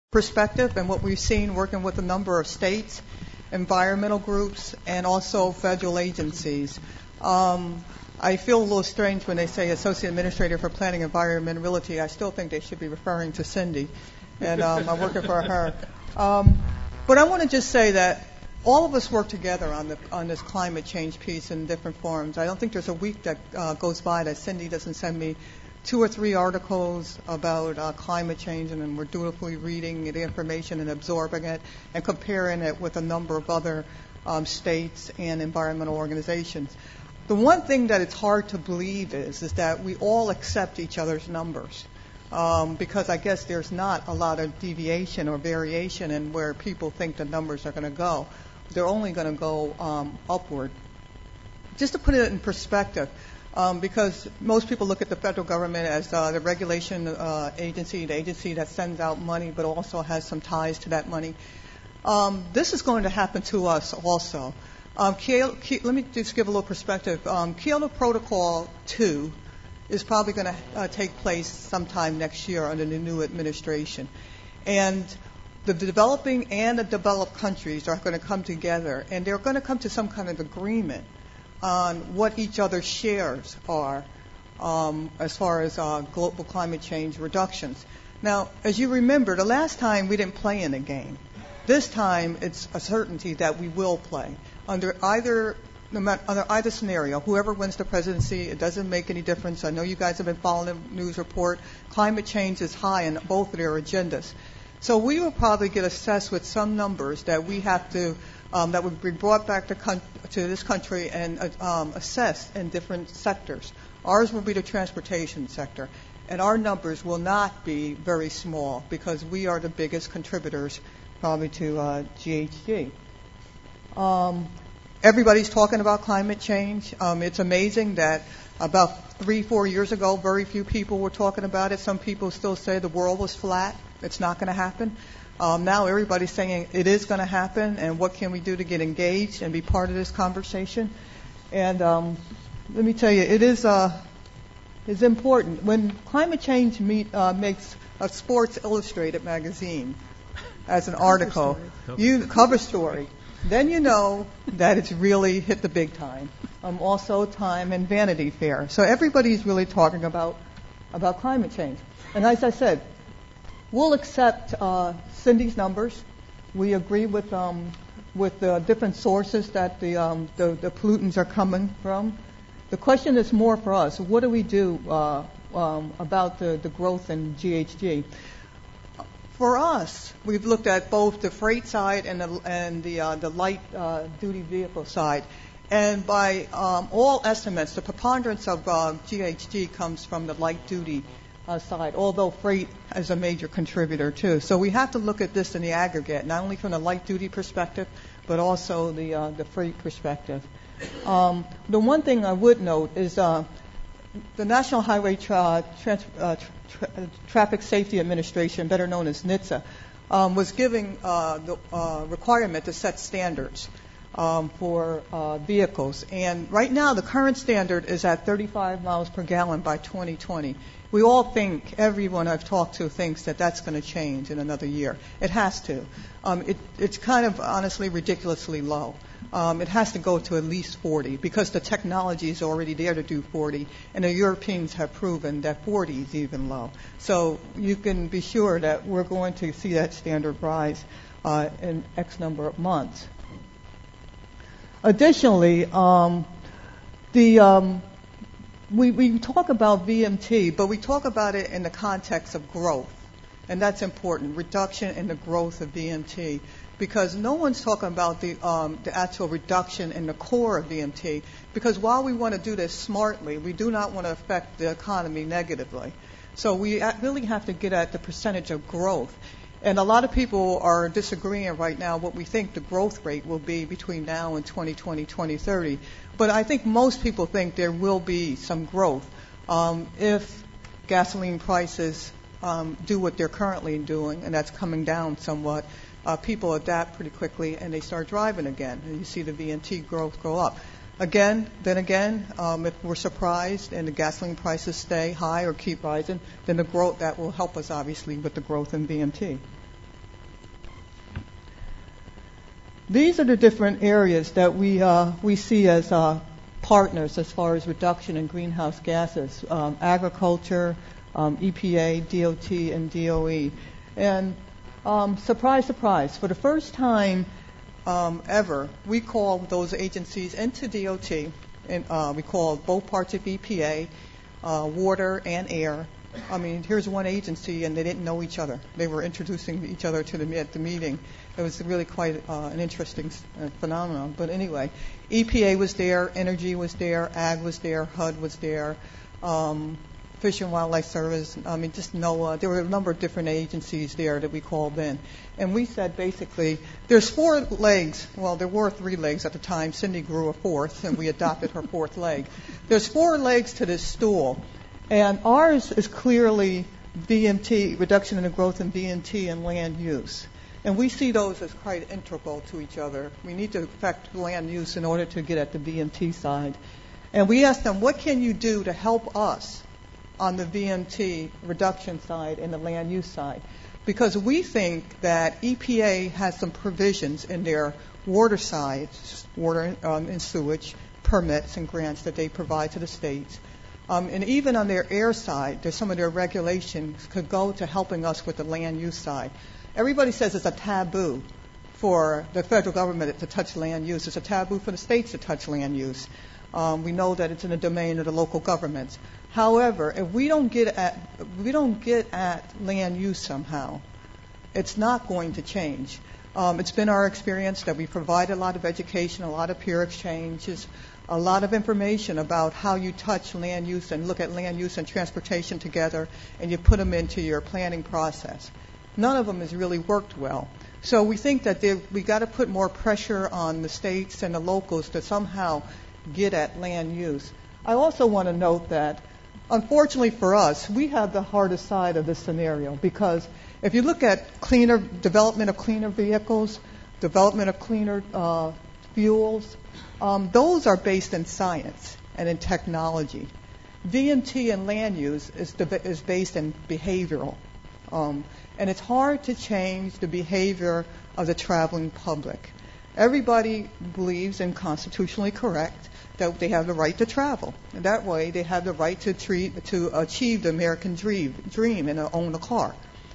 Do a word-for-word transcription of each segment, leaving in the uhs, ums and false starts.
perspective and what we've seen working with a number of states, environmental groups, and also federal agencies. Um, I feel a little strange when they say Associate Administrator for Planning, Environment, and Realty. I still think they should be referring to Cindy, and um, I'm working for her. Um, but I want to just say that all of us work together on the on this climate change piece in different forms. I don't think there's a week that uh, goes by that Cindy doesn't send me two or three articles about uh, climate change, and then we're dutifully reading the information and absorbing it and comparing it with a number of other um, states and environmental organizations. The one thing that it's hard to believe is is that we all accept each other's numbers, um, because I guess there's not a lot of deviation or variation in where people think the numbers are going to go. They're only going to go um, upward. Just to put it in perspective, Um, because most people look at the federal government as uh, the regulation uh, agency, the agency that sends out money but also has some ties to that money. Um, this is going to happen to us also. Um, Kyoto, let me just give a little perspective. Um, Kyoto Protocol two is probably going to uh, take place sometime next year under the new administration. And the developing and the developed countries are going to come together, and they're going to come to some kind of agreement on what each other's shares are um, as far as uh, global climate change reductions. Now, as you remember, the last time we didn't play in the game. This time, it's a certainty that we will play. Under either no matter, under either scenario, whoever wins the presidency, it doesn't make any difference. I know you guys have been following the news report. Climate change is high in both of their agendas. So we will probably get assessed with some numbers that we have to Um, that would be brought back to, con- to this country and uh, um, assessed in different sectors. Ours will be the transportation sector, and our numbers will not be very small because we are the biggest contributors probably to uh, G H G. Um, everybody's talking about climate change. Um, it's amazing that about three, four years ago, very few people were talking about it. Some people still say the world was flat. It's not going to happen. Um, now everybody's saying it is going to happen, and what can we do to get engaged and be part of this conversation? And um, let me tell you, it is uh, is important. When climate change meet, uh, makes a Sports Illustrated magazine as an article, cover you cover story, then you know that it's really hit the big time. Um, also, Time and Vanity Fair. So everybody's really talking about about climate change. And as I said, we'll accept uh, Cindy's numbers. We agree with um, with the different sources that the, um, the the pollutants are coming from. The question is more for us: what do we do uh, um, about the, the growth in G H G? For us, we've looked at both the freight side and the and the uh, the light uh, duty vehicle side. And by um, all estimates, the preponderance of uh, G H G comes from the light duty Uh, side, although freight is a major contributor too. So we have to look at this in the aggregate, not only from the light duty perspective, but also the uh, the freight perspective. Um, the one thing I would note is uh, the National Highway Tra- Trans- uh, Tra- Traffic Safety Administration, better known as N H T S A, um, was giving uh, the uh, requirement to set standards um, for uh, vehicles. And right now, the current standard is at thirty-five miles per gallon by twenty twenty. We all think, everyone I've talked to thinks that that's going to change in another year. It has to. Um, it, it's kind of honestly ridiculously low. Um, it has to go to at least forty because the technology is already there to do forty, and the Europeans have proven that forty is even low. So you can be sure that we're going to see that standard rise uh, in X number of months. Additionally, um, the um, We, we talk about V M T, but we talk about it in the context of growth, and that's important, reduction in the growth of V M T, because no one's talking about the, um, the actual reduction in the core of V M T, because while we want to do this smartly, we do not want to affect the economy negatively. So we really have to get at the percentage of growth. And a lot of people are disagreeing right now what we think the growth rate will be between now and twenty twenty, twenty thirty. But I think most people think there will be some growth um, if gasoline prices um, do what they're currently doing, and that's coming down somewhat. Uh, people adapt pretty quickly, and they start driving again, and you see the V M T growth go up. Again, then again, um, if we're surprised and the gasoline prices stay high or keep rising, then the growth, that will help us obviously with the growth in V M T. These are the different areas that we uh, we see as uh, partners as far as reduction in greenhouse gases: um, agriculture, um, E P A, D O T, and D O E. And um, surprise, surprise, for the first time um, ever, we called those agencies into D O T, and uh, we called both parts of E P A, uh, water and air. I mean, here's one agency, and they didn't know each other. They were introducing each other to the at the meeting. It was really quite uh, an interesting uh, phenomenon. But anyway, E P A was there, Energy was there, Ag was there, H U D was there, um, Fish and Wildlife Service. I mean, just NOAA. There were a number of different agencies there that we called in. And we said basically, there's four legs. Well, there were three legs at the time. Cindy grew a fourth, and we adopted her fourth leg. There's four legs to this stool. And ours is clearly V M T, reduction in the growth in V M T and land use. And we see those as quite integral to each other. We need to affect land use in order to get at the V M T side. And we asked them, what can you do to help us on the V M T reduction side and the land use side? Because we think that E P A has some provisions in their water side, water um, and sewage permits and grants that they provide to the states. Um, and even on their air side, there's some of their regulations could go to helping us with the land use side. Everybody says it's a taboo for the federal government to touch land use. It's a taboo for the states to touch land use. Um, we know that it's in the domain of the local governments. However, if we don't get at if we don't get at land use somehow, it's not going to change. Um, it's been our experience that we provide a lot of education, a lot of peer exchanges, a lot of information about how you touch land use and look at land use and transportation together, and you put them into your planning process. None of them has really worked well. So we think that we got to put more pressure on the states and the locals to somehow get at land use. I also want to note that, unfortunately for us, we have the hardest side of this scenario, because if you look at cleaner development of cleaner vehicles, development of cleaner uh, fuels, um, those are based in science and in technology. V M T and land use is, de- is based in behavioral. Um, and it's hard to change the behavior of the traveling public. Everybody believes, and constitutionally correct, that they have the right to travel. And that way they have the right to treat, to achieve the American dream, dream and own a car.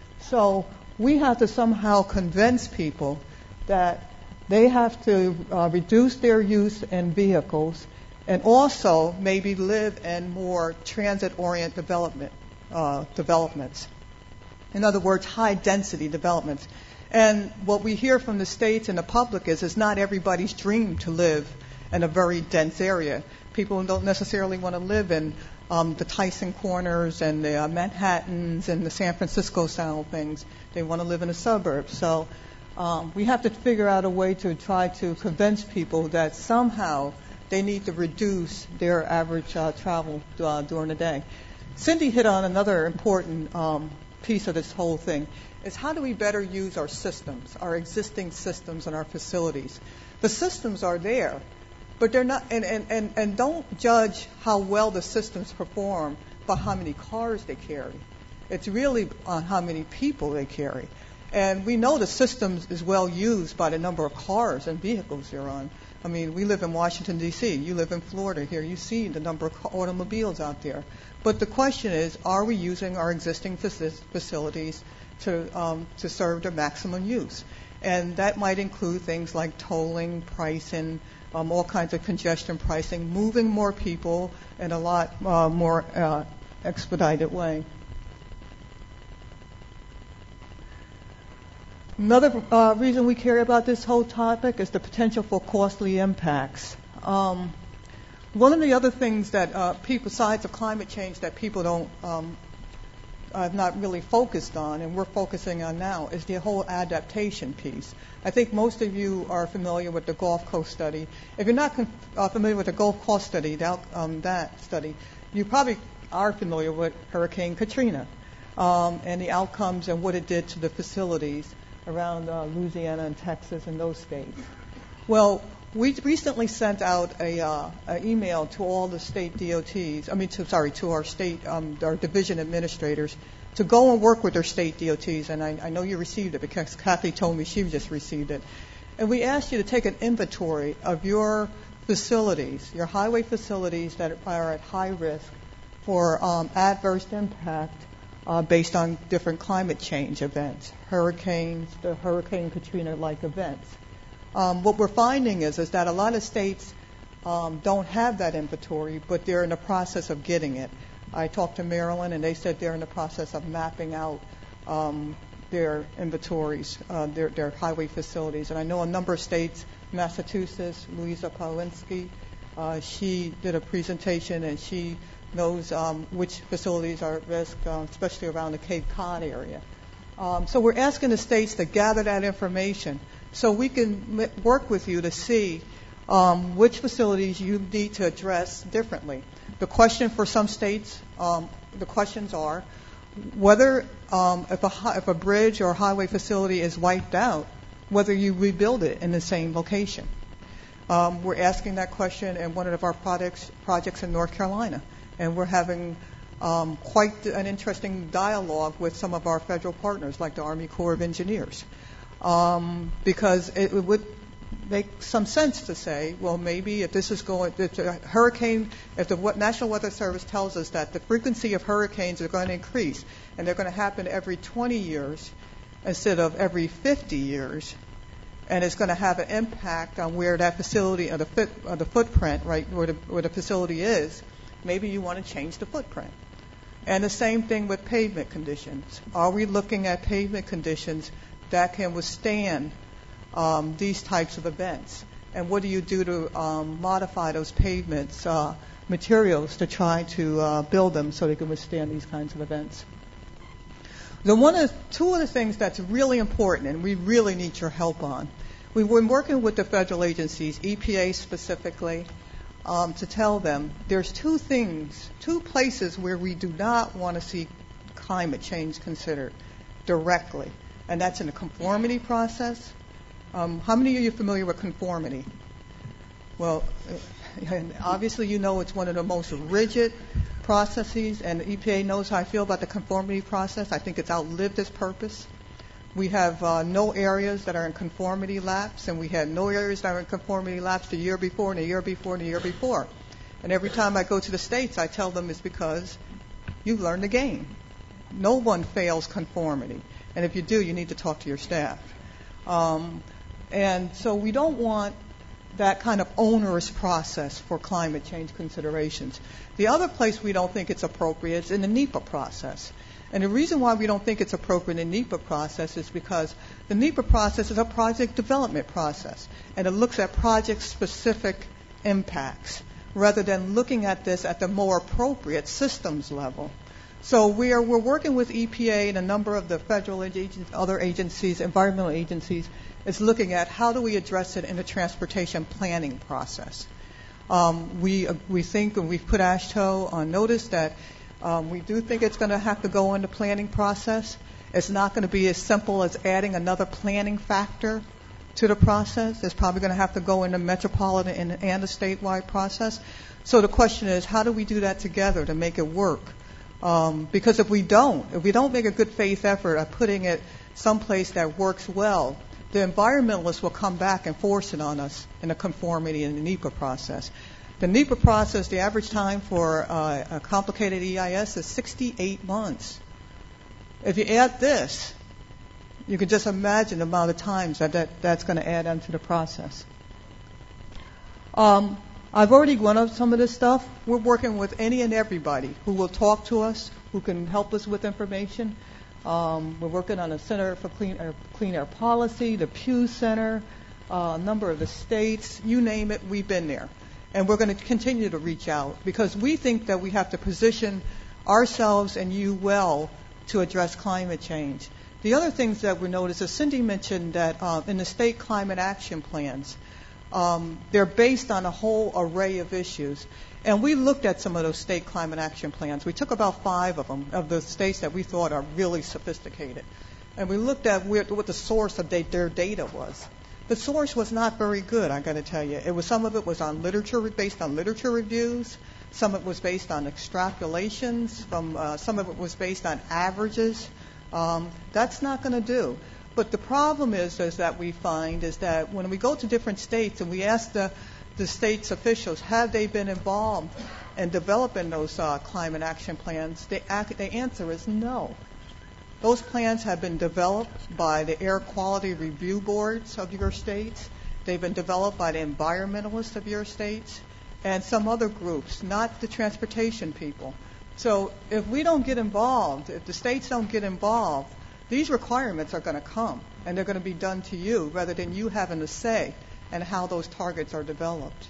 So we have to somehow convince people that they have to uh, reduce their use in vehicles and also maybe live in more transit-oriented development, uh, developments. In other words, high-density developments. And what we hear from the states and the public is it's not everybody's dream to live in a very dense area. People don't necessarily want to live in um, the Tyson Corners and the uh, Manhattans and the San Francisco style things. They want to live in the suburbs. So um, we have to figure out a way to try to convince people that somehow they need to reduce their average uh, travel uh, during the day. Cindy hit on another important um, piece of this whole thing, is how do we better use our systems, our existing systems and our facilities. The systems are there, but they're not, and, and, and, and don't judge how well the systems perform by how many cars they carry. It's really on how many people they carry. And we know the system is well used by the number of cars and vehicles they're on. I mean, we live in Washington, D C You live in Florida here. You see the number of automobiles out there. But the question is, are we using our existing facilities to um, to serve their maximum use? And that might include things like tolling, pricing, um, all kinds of congestion pricing, moving more people in a lot uh, more uh, expedited way. Another uh, reason we care about this whole topic is the potential for costly impacts. Um, one of the other things that uh, people, besides of climate change, that people don't um, have not really focused on, and we're focusing on now, is the whole adaptation piece. I think most of you are familiar with the Gulf Coast study. If you're not com- uh, familiar with the Gulf Coast study, that, um, that study, you probably are familiar with Hurricane Katrina um, and the outcomes and what it did to the facilities around uh, Louisiana and Texas and those states. Well, we recently sent out a uh, an email to all the state D O Ts. I mean, to, sorry, to our state, um, our division administrators, to go and work with their state D O Ts. And I, I know you received it because Kathy told me she just received it. And we asked you to take an inventory of your facilities, your highway facilities that are at high risk for um, adverse impact uh, based on different climate change events, hurricanes, the Hurricane Katrina-like events. Um, what we're finding is, is that a lot of states um, don't have that inventory, but they're in the process of getting it. I talked to Maryland, and they said they're in the process of mapping out um, their inventories, uh, their, their highway facilities. And I know a number of states, Massachusetts, Louisa Polinsky, uh, she did a presentation, and she knows um, which facilities are at risk, uh, especially around the Cape Cod area. Um, so we're asking the states to gather that information so we can m- work with you to see um, which facilities you need to address differently. The question for some states, um, the questions are whether um, if, a, if a bridge or highway facility is wiped out, whether you rebuild it in the same location. Um, we're asking that question in one of our projects, projects in North Carolina, and we're having um, quite an interesting dialogue with some of our federal partners, like the Army Corps of Engineers, um, because it, it would make some sense to say, well, maybe if this is going, if a hurricane, if the National Weather Service tells us that the frequency of hurricanes are going to increase, and they're going to happen every twenty years instead of every fifty years, and it's going to have an impact on where that facility or the, fit, or the footprint, right, where the, where the facility is, maybe you want to change the footprint. And the same thing with pavement conditions. Are we looking at pavement conditions that can withstand um, these types of events? And what do you do to um, modify those pavements uh, materials to try to uh, build them so they can withstand these kinds of events? The one of, two of the things that's really important, and we really need your help on, we've been working with the federal agencies, E P A specifically, um, to tell them there's two things, two places where we do not want to see climate change considered directly, and that's in the conformity process. Um, how many of you are familiar with conformity? Well, obviously you know it's one of the most rigid processes, and the E P A knows how I feel about the conformity process. I think it's outlived its purpose. We have uh, no areas that are in conformity lapse, and we had no areas that are in conformity lapse the year before and the year before and the year before. And every time I go to the states, I tell them it's because you've learned the game. No one fails conformity. And if you do, you need to talk to your staff. Um, and so we don't want that kind of onerous process for climate change considerations. The other place we don't think it's appropriate is in the NEPA process. And the reason why we don't think it's appropriate in the NEPA process is because the NEPA process is a project development process, and it looks at project-specific impacts rather than looking at this at the more appropriate systems level. So we are, we're working with E P A and a number of the federal agencies, other agencies, environmental agencies, is looking at how do we address it in the transportation planning process. Um, we, uh, we think, and we've put AASHTO on notice that um, we do think it's going to have to go in the planning process. It's not going to be as simple as adding another planning factor to the process. It's probably going to have to go in the metropolitan and, and the statewide process. So the question is, how do we do that together to make it work? Um, because if we don't, if we don't make a good faith effort at putting it someplace that works well, the environmentalists will come back and force it on us in the conformity in the NEPA process. The NEPA process, the average time for uh, a complicated E I S is sixty-eight months. If you add this, you can just imagine the amount of times that, that that's going to add onto the process. Um, I've already gone over some of this stuff. We're working with any and everybody who will talk to us, who can help us with information. Um, we're working on a Center for Clean Air, Clean Air Policy, the Pew Center, uh, a number of the states, you name it, we've been there. And we're going to continue to reach out because we think that we have to position ourselves and you well to address climate change. The other things that we noticed, as Cindy mentioned, that uh, in the state climate action plans, um, they're based on a whole array of issues. And we looked at some of those state climate action plans. We took about five of them, of the states that we thought are really sophisticated. And we looked at where, what the source of they, their data was. The source was not very good, I got to tell you. It was, some of it was on literature, based on literature reviews. Some of it was based on extrapolations. From uh, some of it was based on averages. Um, that's not going to do. But the problem is, is that we find is that when we go to different states and we ask the, the state's officials, have they been involved in developing those uh, climate action plans, the, the answer is no. Those plans have been developed by the air quality review boards of your states. They've been developed by the environmentalists of your states and some other groups, not the transportation people. So if we don't get involved, if the states don't get involved, these requirements are going to come, and they're going to be done to you rather than you having a say in how those targets are developed.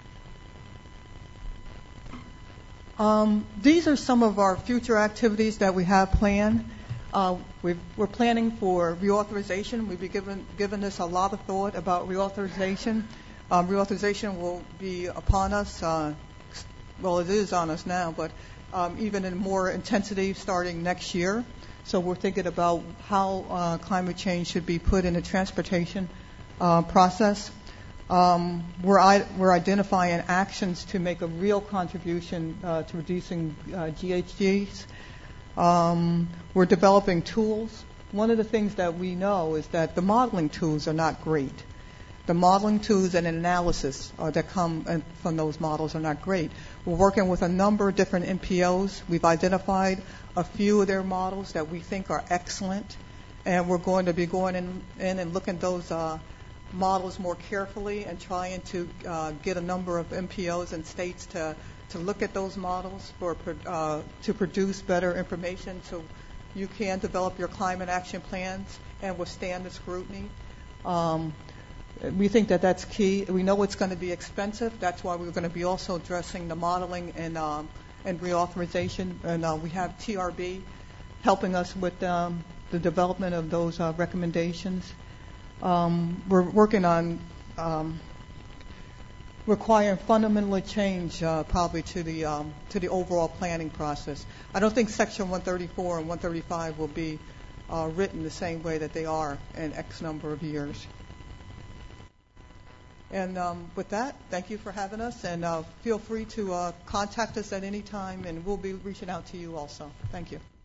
Um, these are some of our future activities that we have planned. Uh, we've, we're planning for reauthorization. We've been given, given this a lot of thought about reauthorization. Um, reauthorization will be upon us. Uh, well, it is on us now, but um, even in more intensity starting next year. So we're thinking about how uh, climate change should be put in the transportation uh, process. Um, we're, I, we're identifying actions to make a real contribution uh, to reducing uh, G H Gs. Um, we're developing tools. One of the things that we know is that the modeling tools are not great. The modeling tools and analysis uh, that come from those models are not great. We're working with a number of different N P Os. We've identified a few of their models that we think are excellent, and we're going to be going in, in and looking at those uh, models more carefully and trying to uh, get a number of N P Os and states to, to look at those models for uh, to produce better information so you can develop your climate action plans and withstand the scrutiny. Um, We think that that's key. We know it's going to be expensive. That's why we're going to be also addressing the modeling and, um, and reauthorization. And uh, we have T R B helping us with um, the development of those uh, recommendations. Um, we're working on um, requiring fundamental change uh, probably to the um, to the overall planning process. I don't think Section one thirty-four and one thirty-five will be uh, written the same way that they are in X number of years. And um, with that, thank you for having us, and uh, feel free to uh, contact us at any time, and we'll be reaching out to you also. Thank you.